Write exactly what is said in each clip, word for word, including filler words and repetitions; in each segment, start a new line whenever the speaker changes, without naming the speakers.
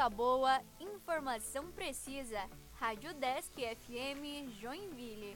música boa, informação precisa. Rádio Desk F M Joinville.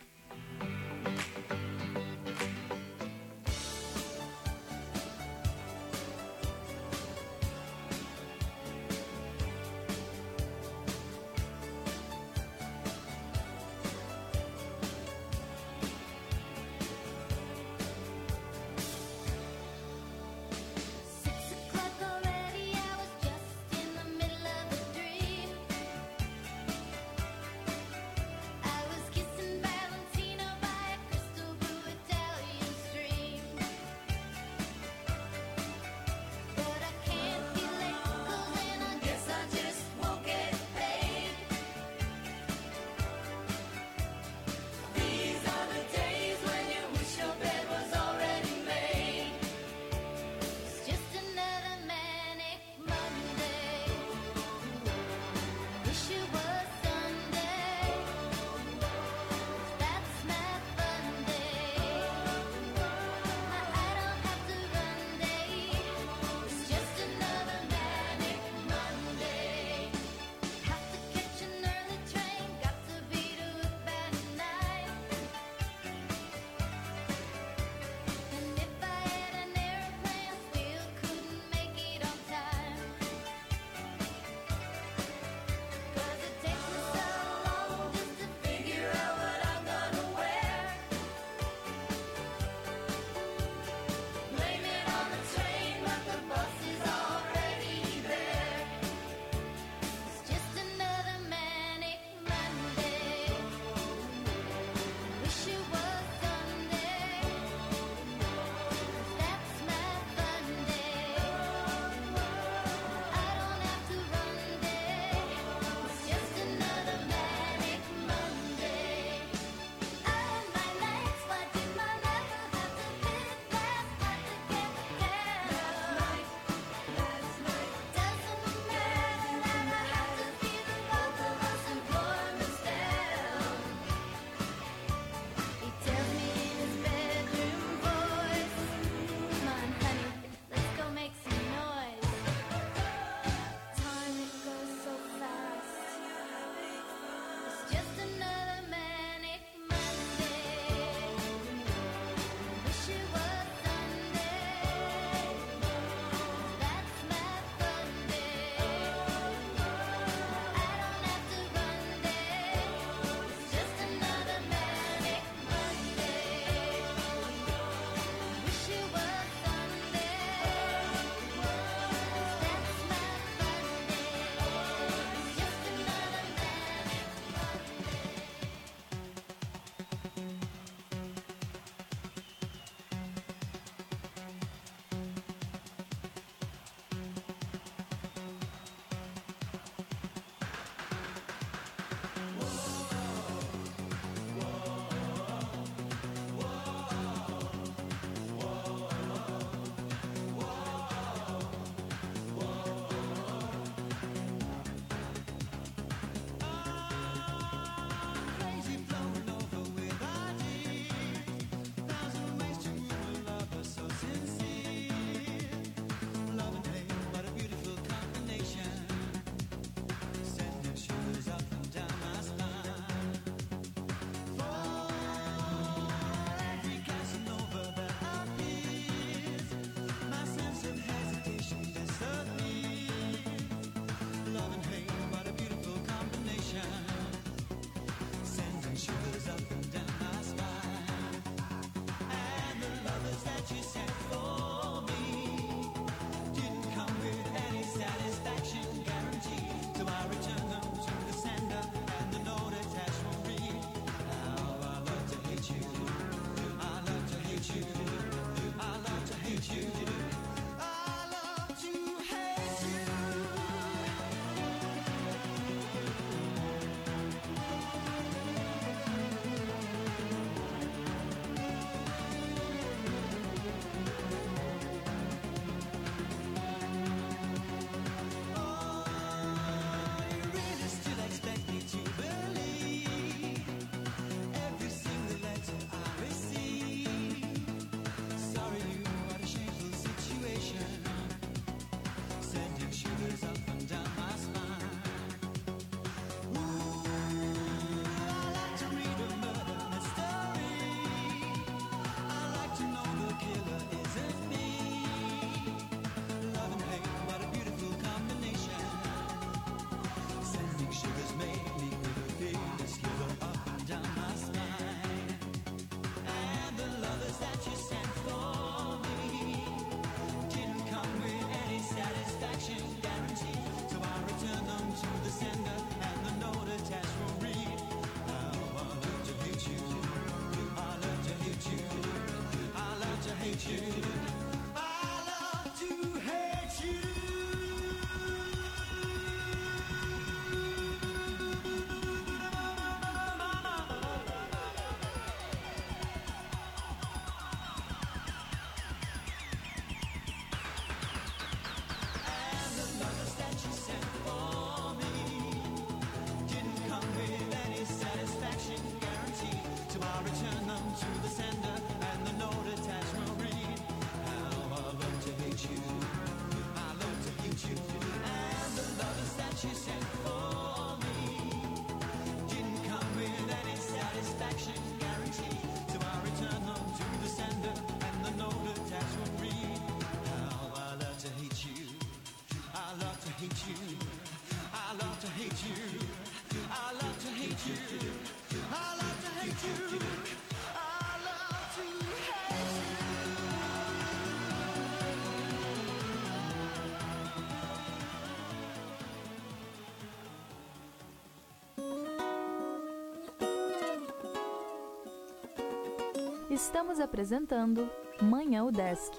Estamos apresentando Manhã UDESC.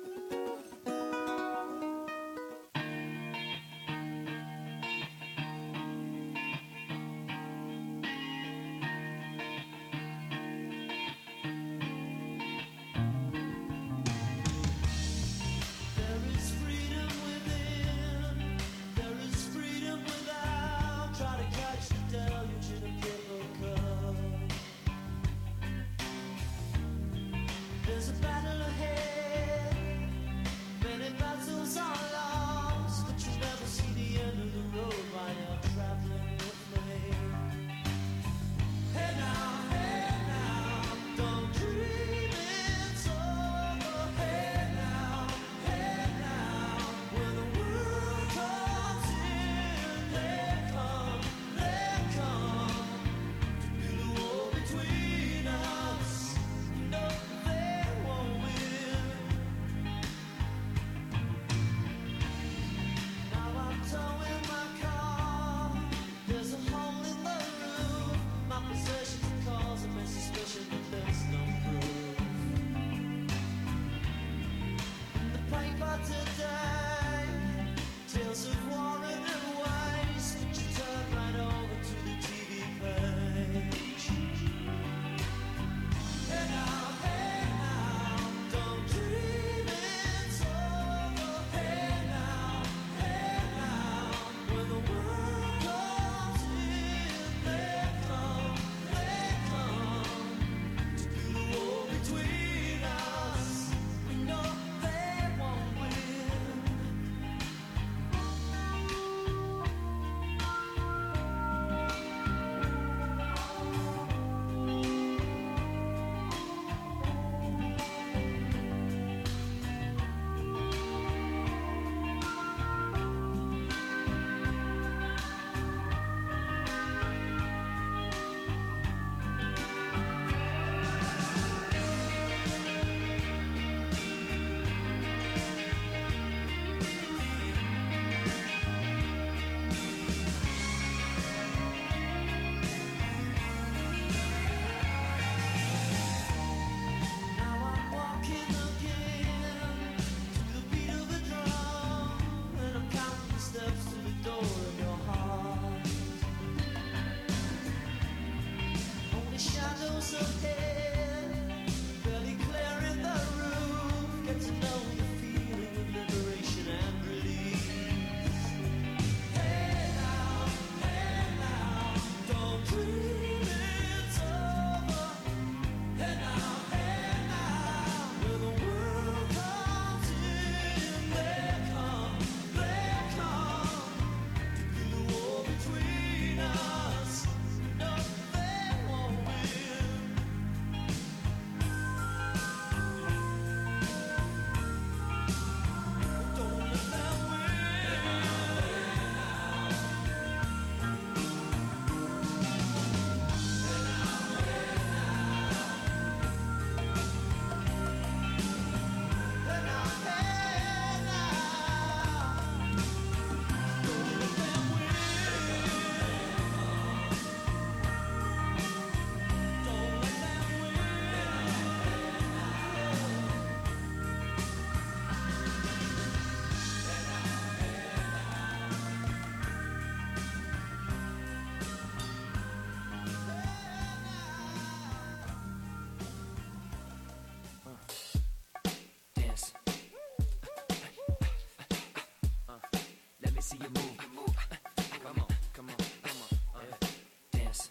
See you move, move. Come on, come on, come on. Uh, dance.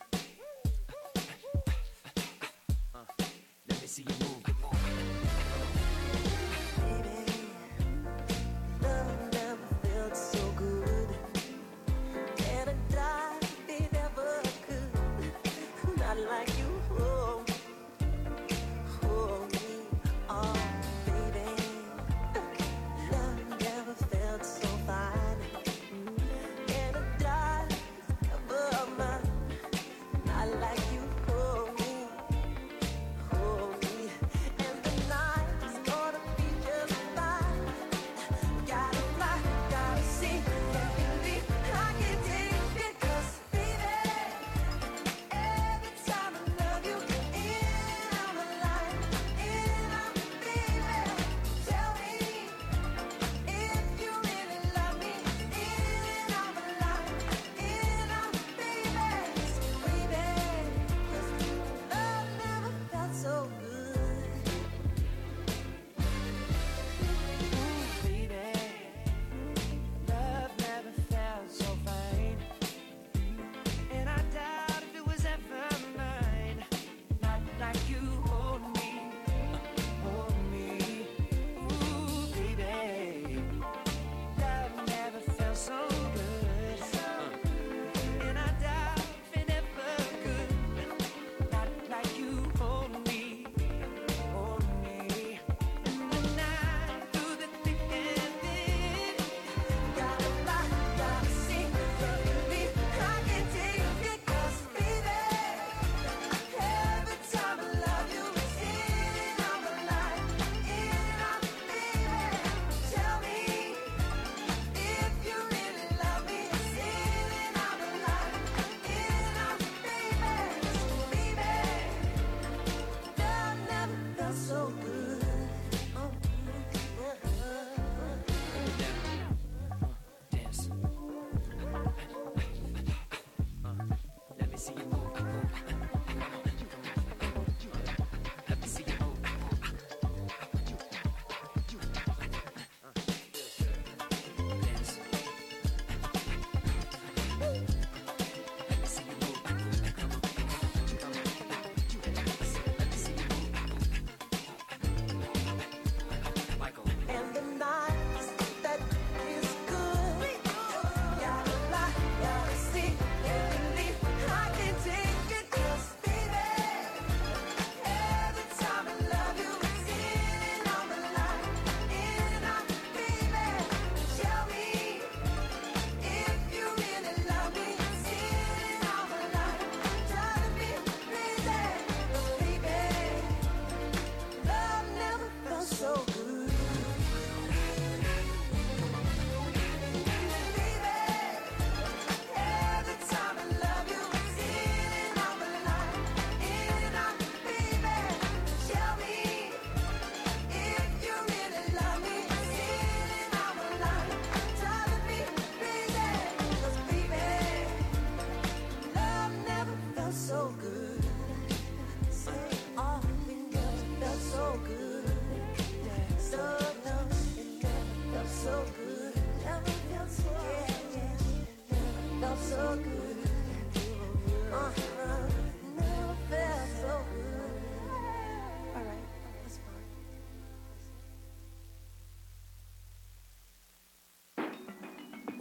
Uh, let me see you move, move.
Baby, love never felt so good. And I died if it ever could. Not like you, oh, oh me, oh baby. Love never felt so fine.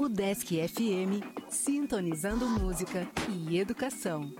Udesc F M, sintonizando música e educação.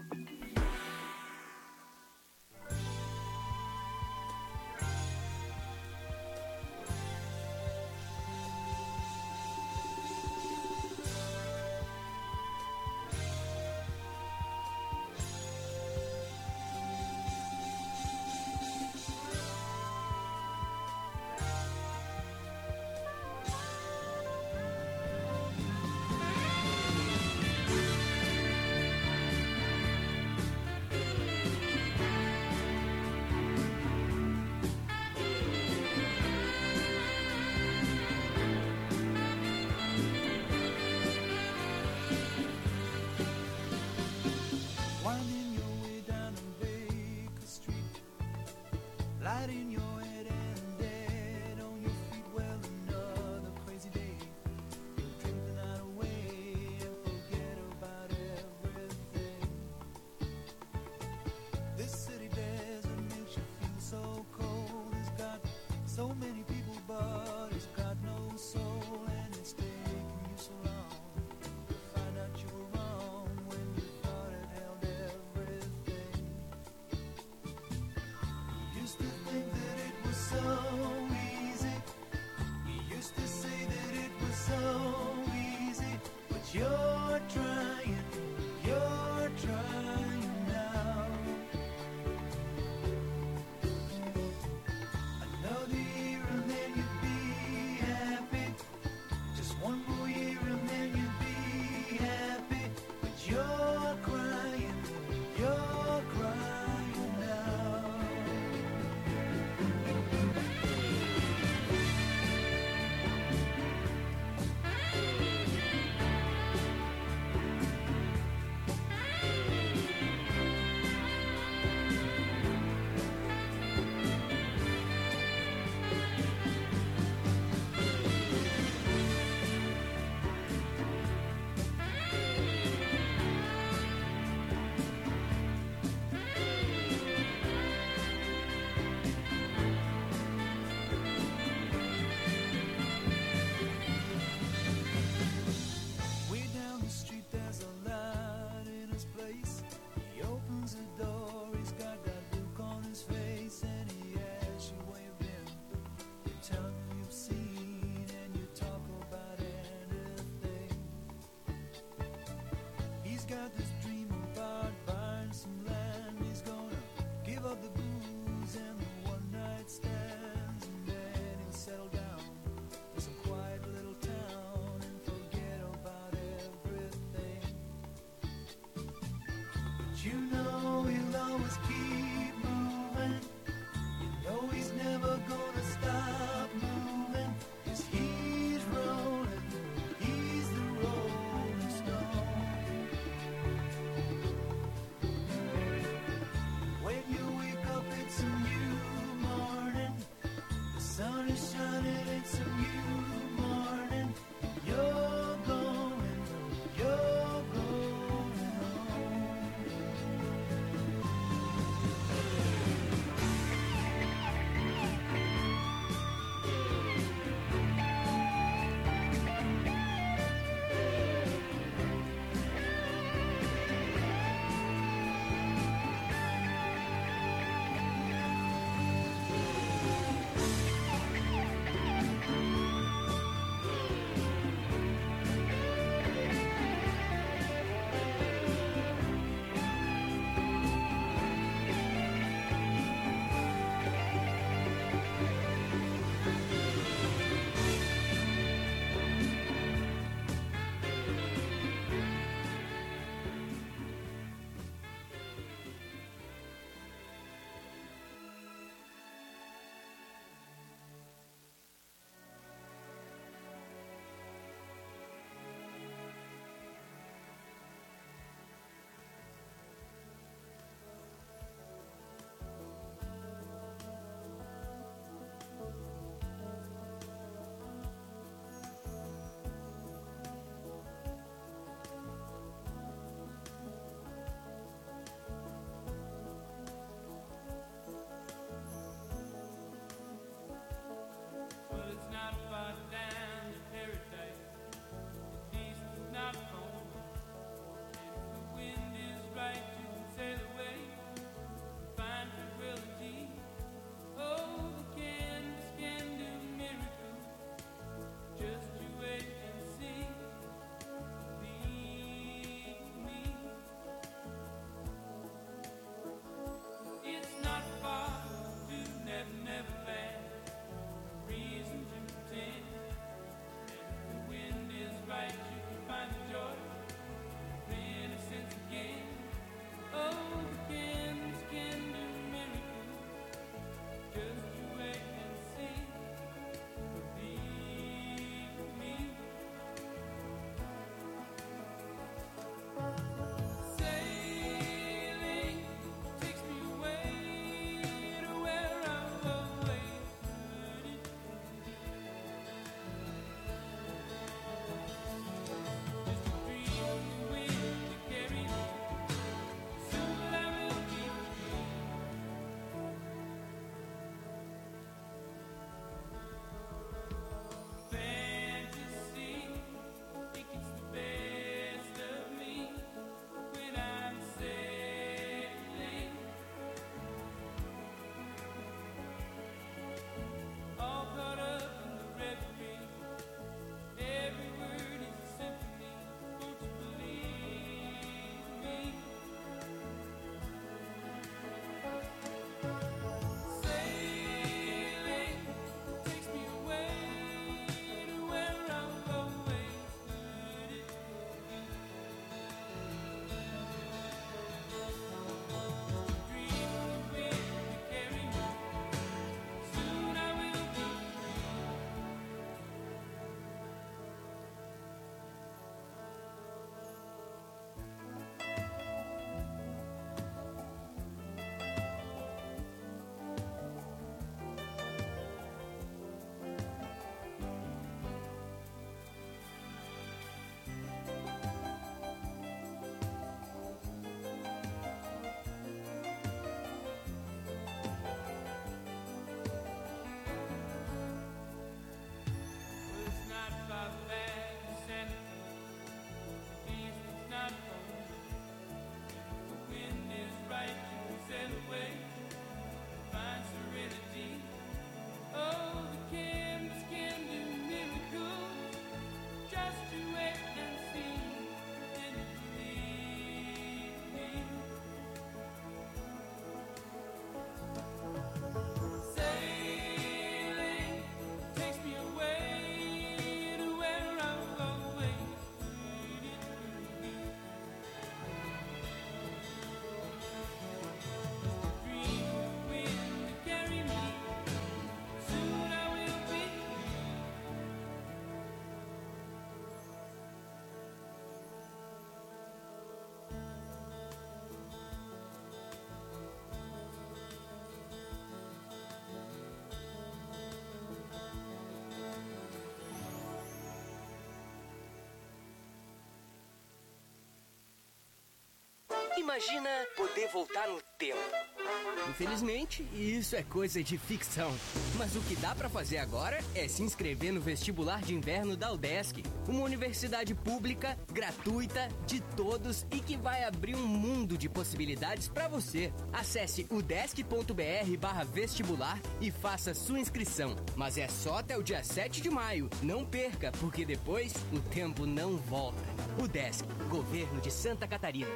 Imagina poder voltar no tempo. Infelizmente, isso é coisa de ficção. Mas o que dá pra fazer agora é se inscrever no vestibular de inverno da UDESC, uma universidade pública, gratuita, de todos e que vai abrir um mundo de possibilidades pra você. Acesse udesc.br barra vestibular e faça sua inscrição. Mas é só até o dia sete de maio. Não perca, porque depois o tempo não volta. UDESC, Governo de Santa Catarina.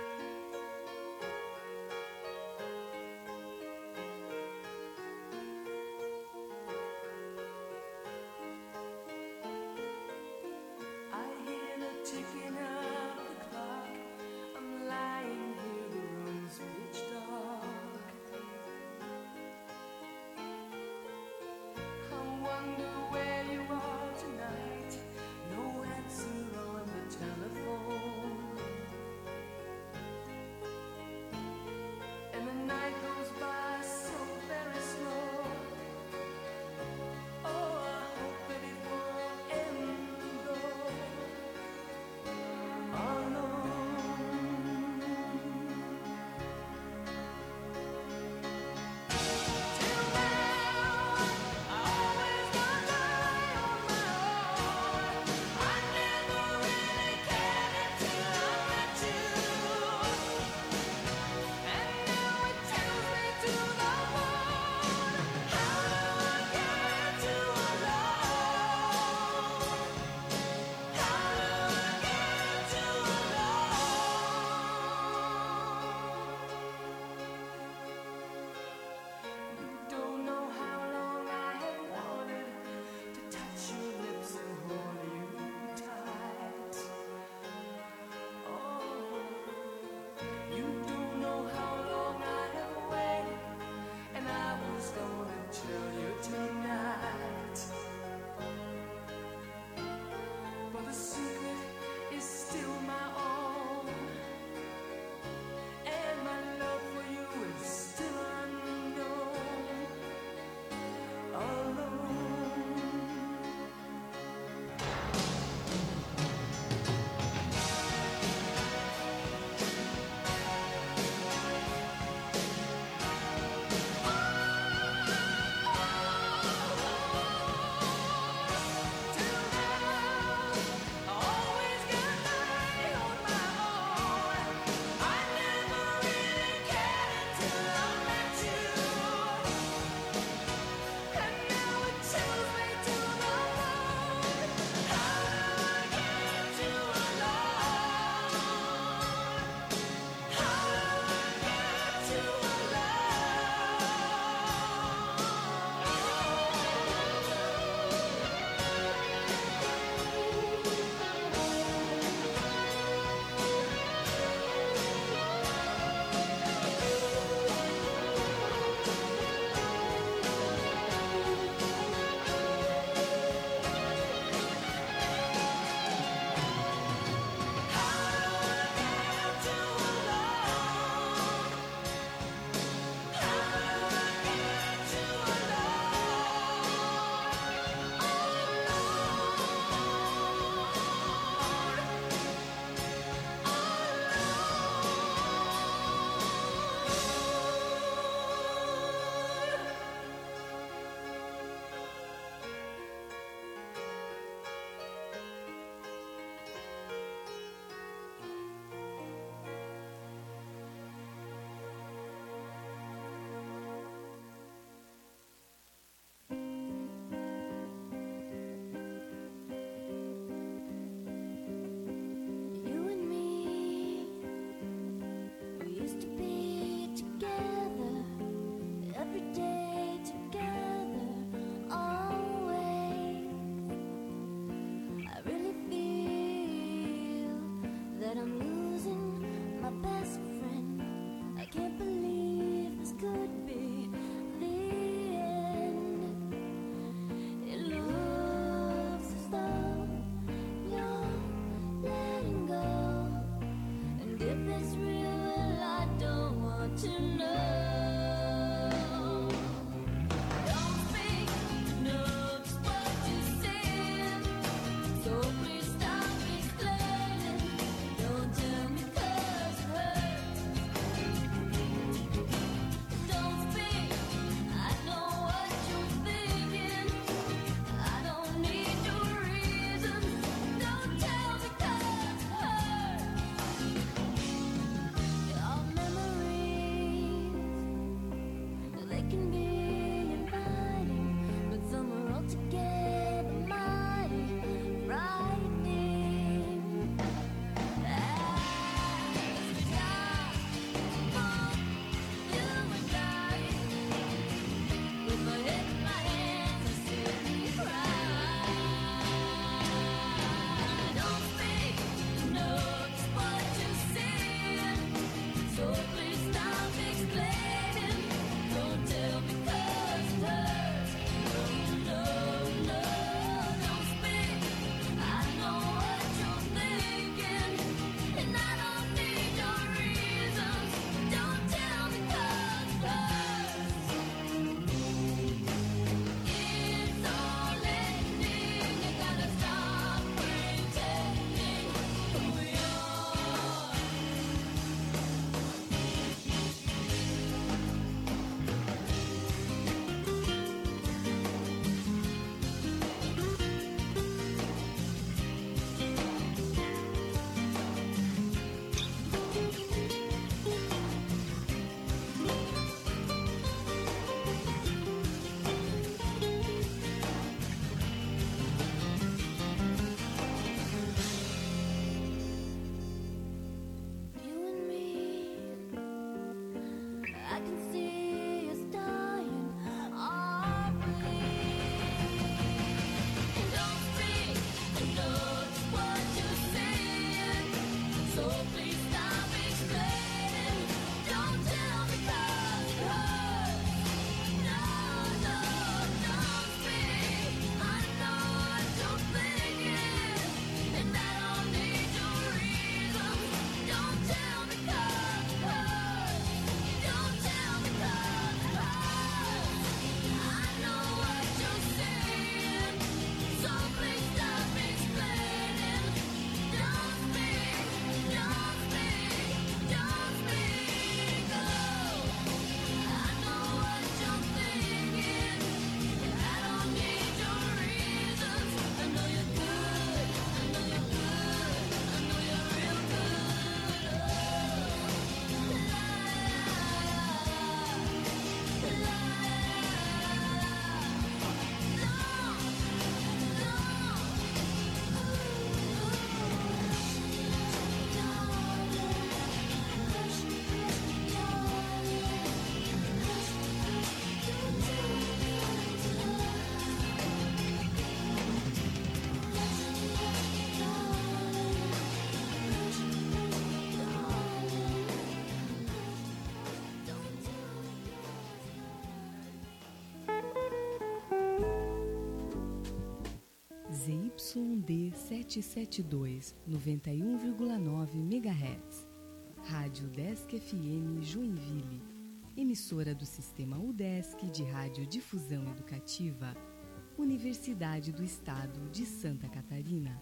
Z Y D setecentos e setenta e dois, noventa e um vírgula nove megahertz. Rádio Udesc F M Joinville, emissora do Sistema Udesc de Radiodifusão Educativa, Universidade do Estado de Santa Catarina.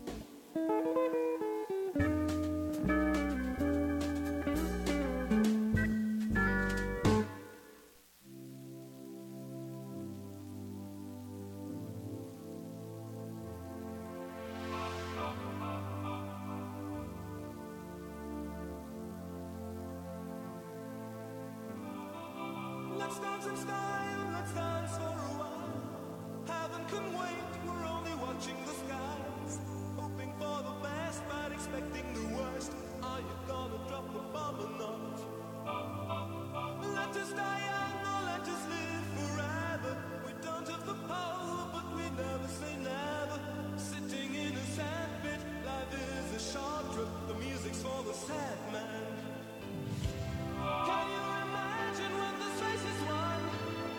Let's dance in style, let's dance for a while. Heaven can wait, we're only watching the skies. Hoping for the best, but expecting the worst. Are you gonna drop the bomb or not? Let us die young or let us live forever. We don't have the power, but we never say never. Sitting in a sandpit, life is a short trip. The music's for the sad man. Can you imagine when this race is won?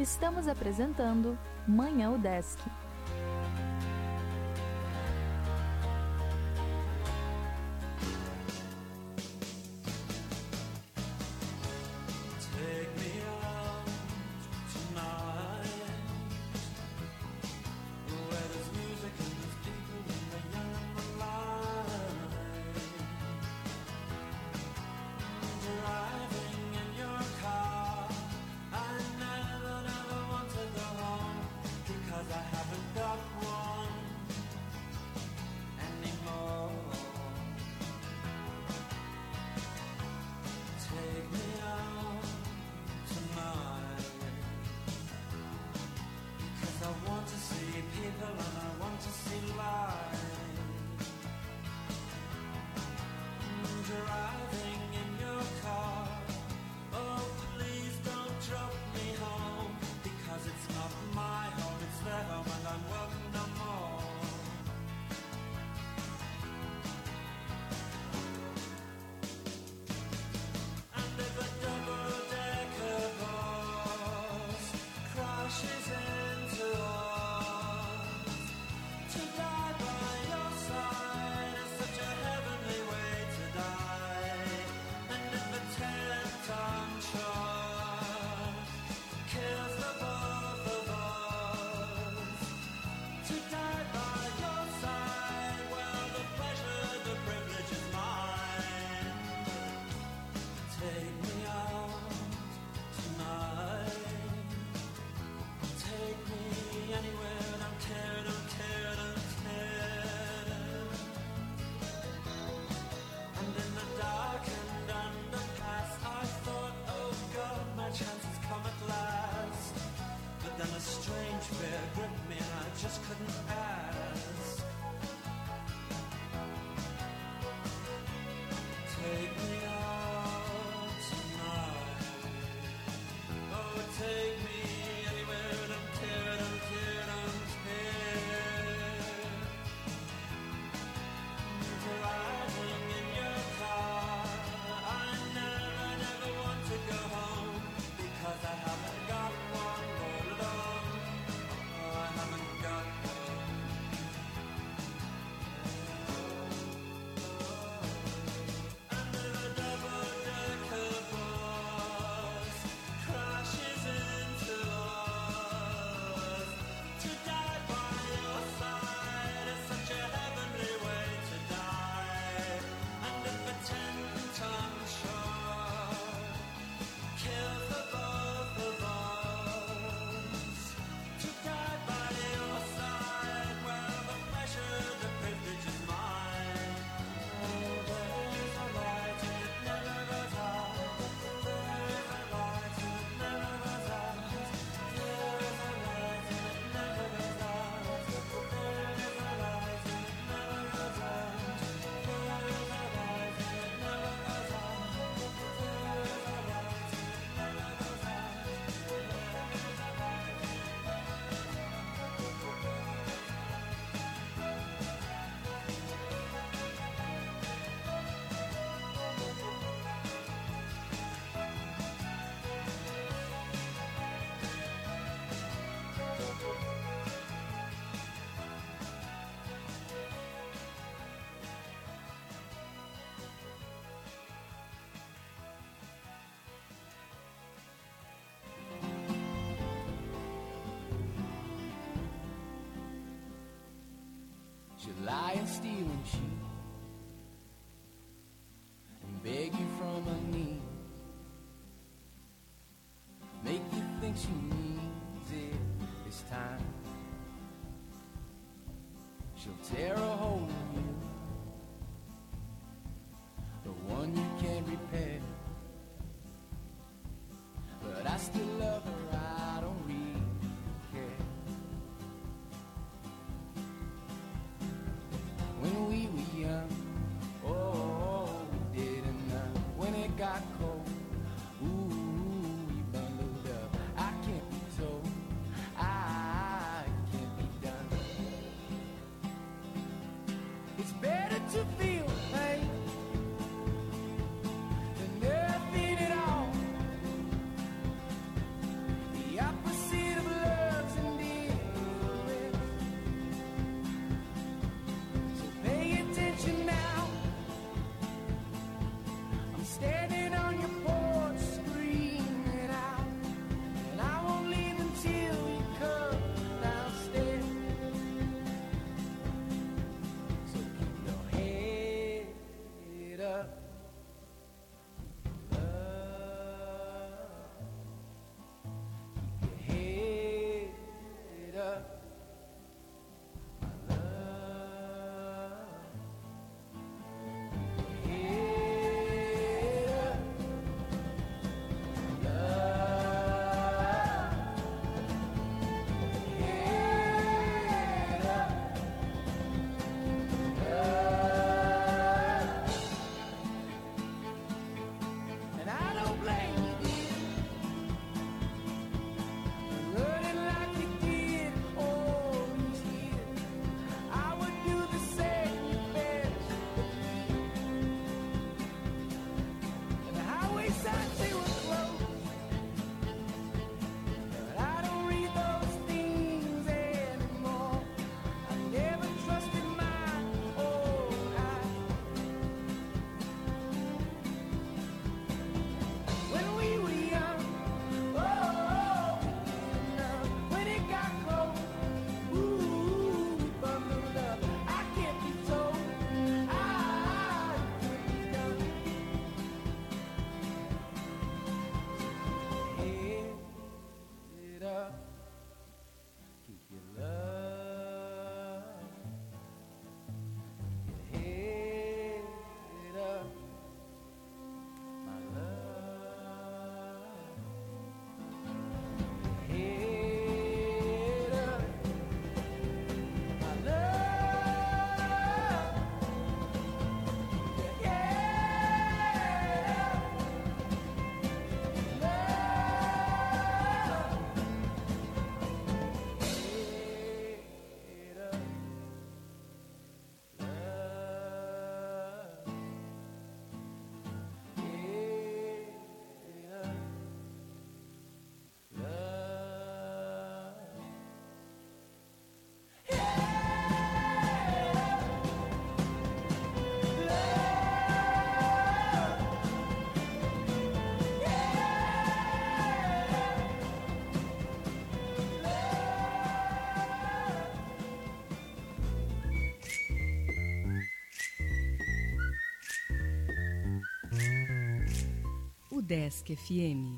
Estamos apresentando Manhã UDESC.
She'll lie and steal and cheat and beg you from her knees, make you think she means it this time. She'll tear a hole in you, the one you can't repair. But I still love her, I don't really care. When we were young, oh, we didn't know. When it got cold, ooh, we bundled up. I can't be told, I can't be done. It's better to feel pain than nothing at all. The opposite
UDESC F M.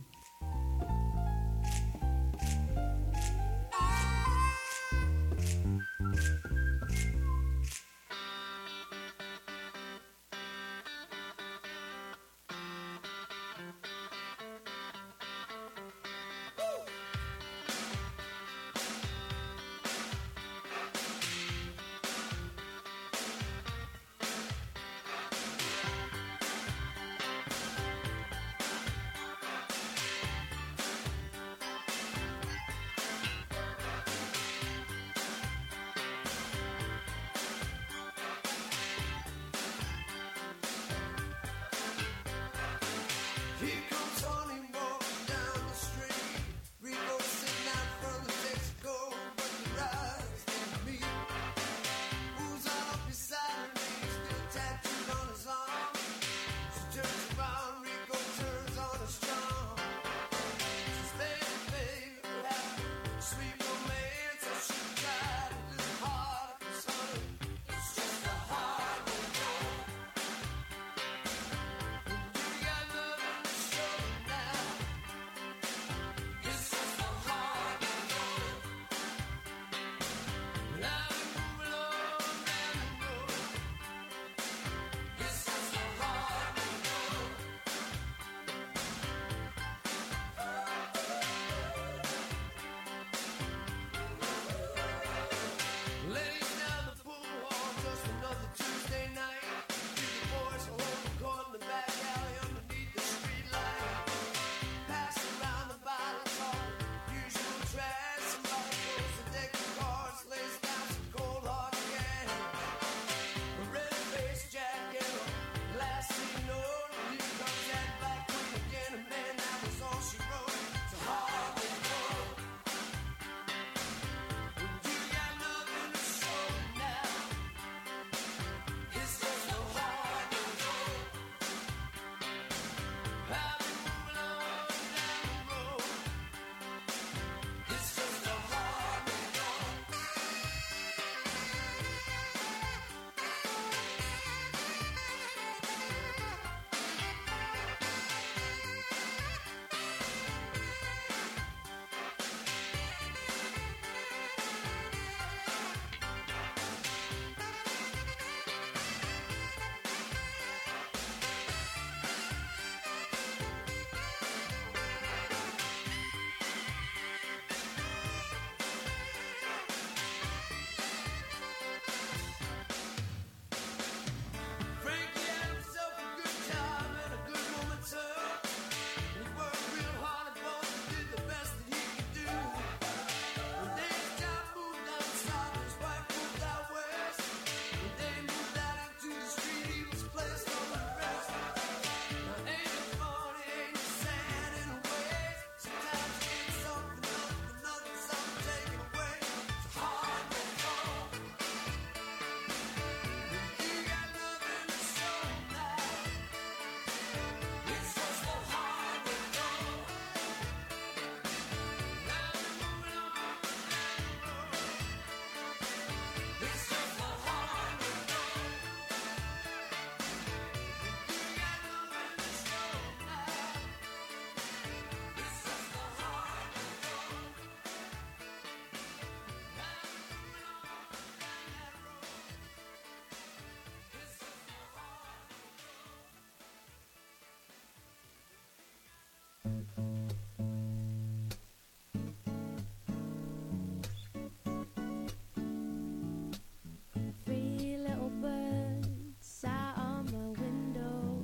Three little birds sat on my window,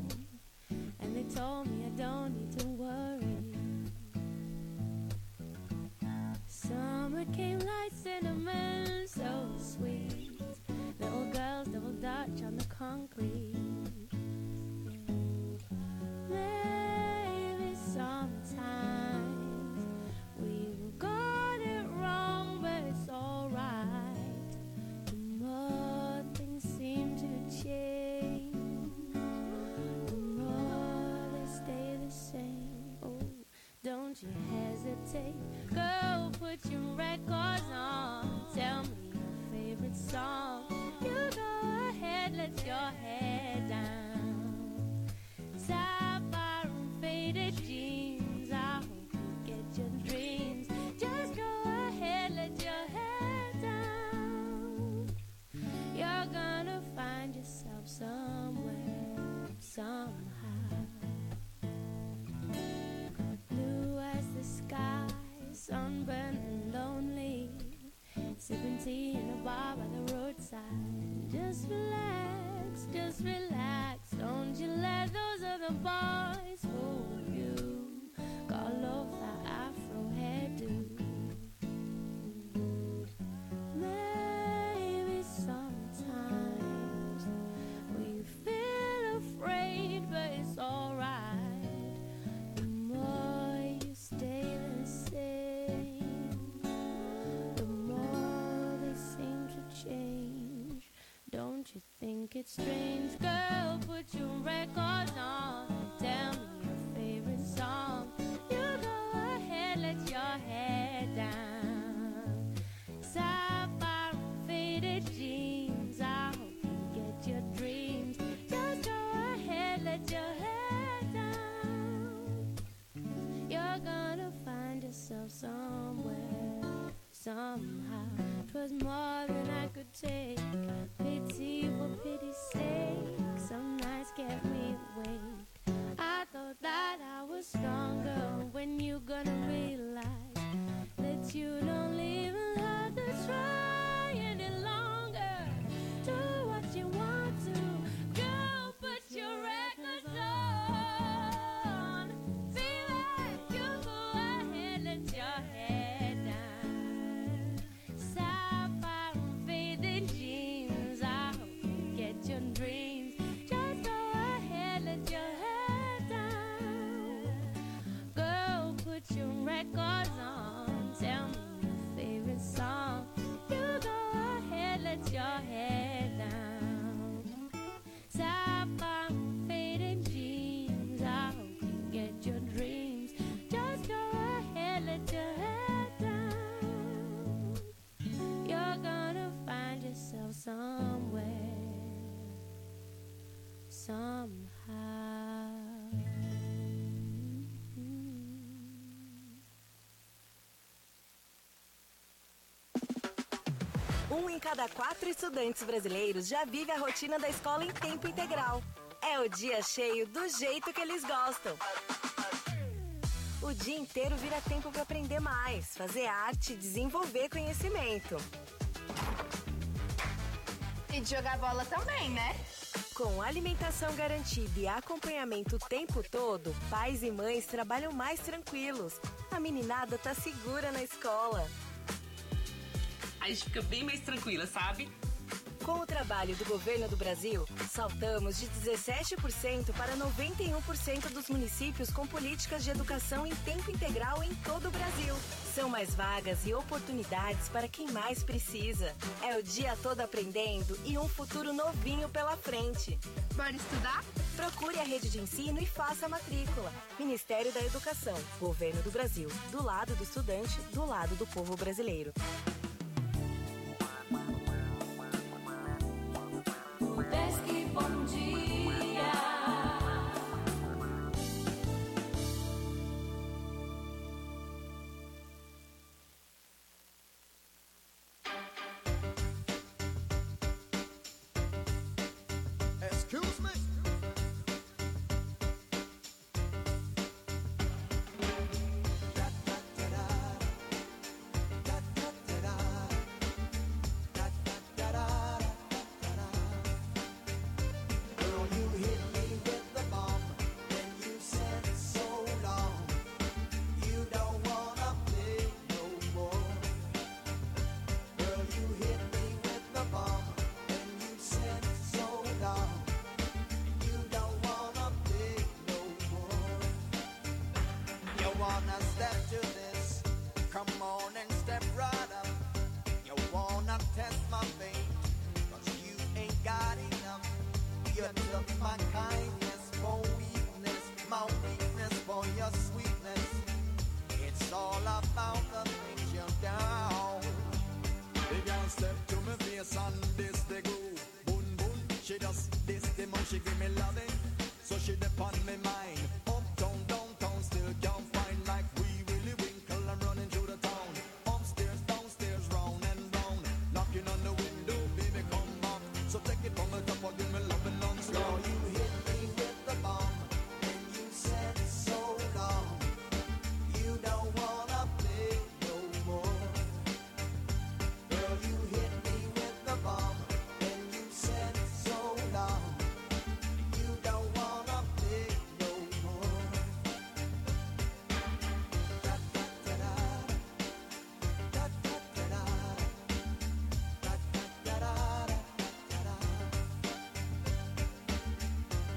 and they told me I don't need to worry. Summer came like cinnamon, so sweet. Little girls double dutch on the concrete. Maybe sometimes we got it wrong, but it's alright. The more things seem to change, the more they stay the same. Oh, don't you hesitate, go put your records on. Tell me your favorite song. You go ahead, let your head down. Sapphire and faded sunburned and lonely, sipping tea in a bar by the roadside. Just relax, just relax. Don't you let those other boys fool you. Call off that afro hairdo. Maybe sometimes we feel afraid, but it's alright. The more you stay the same, the more they seem to change. Don't you think it's strange, girl? Put your records on, tell me your favorite song. You go ahead, let your hair down. Sapphire faded jeans, I hope you get your dreams. Just go ahead, let your hair down. You're gonna find yourself somewhere, somehow. 'Twas more than I could take, pity for pity's sake. Some nights kept me awake. I thought that I was stronger. When you gonna realize that you don't even have to try any longer? Do what you want to, go put your records on. Feel like you go ahead, let your head down. Sapphire faded jeans, I hope you get your dreams. Just go ahead, let your head down. Girl, put your records on, tell me your favorite song. You go ahead, let your head down. Sapphire faded jeans, I hope you get your dreams. Just go ahead, let your head down. You're gonna find yourself somewhere, somehow.
Um em cada quatro estudantes brasileiros já vive a rotina da escola em tempo integral. É o dia cheio do jeito que eles gostam. O dia inteiro vira tempo para aprender mais, fazer arte e desenvolver conhecimento.
E de jogar bola também, né?
Com alimentação garantida e acompanhamento o tempo todo, pais e mães trabalham mais tranquilos. A meninada tá segura na escola.
A gente fica bem mais tranquila, sabe?
Com o trabalho do governo do Brasil, saltamos de dezessete por cento para noventa e um por cento dos municípios com políticas de educação em tempo integral em todo o Brasil. São mais vagas e oportunidades para quem mais precisa. É o dia todo aprendendo e um futuro novinho pela frente.
Bora estudar?
Procure a rede de ensino e faça a matrícula. Ministério da Educação, Governo do Brasil. Do lado do estudante, do lado do povo brasileiro.
Desk Bom Dia.
Excuse me.
Wanna step to this? Come on and step right up. You wanna test my faith? Cause you ain't got enough. You took my kindness for weakness, my weakness for your sweetness. It's all about the things you're down.
The girl step to me face and this the groove. Boom boom, she just this the motion, she give me loving. So she dip on me mind.